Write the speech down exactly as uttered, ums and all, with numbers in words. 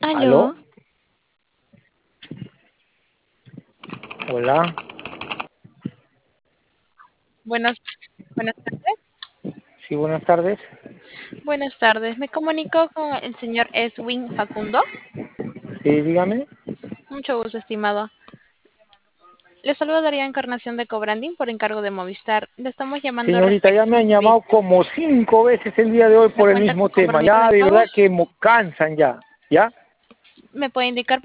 ¿Aló? Aló. Hola. Buenas, buenas tardes. Sí, buenas tardes. Buenas tardes. Me comunico con el señor Eswin Facundo. Sí, dígame. Mucho gusto, estimado. Le saluda Daría Encarnación de Cobranding por encargo de Movistar. Le estamos llamando Señorita, ya respecto me a han su llamado servicio. como cinco veces el día de hoy ¿No por el cuenta mismo con tema. compromiso Ya, de de pago? verdad que me cansan ya. ¿Ya? ¿Me puede indicar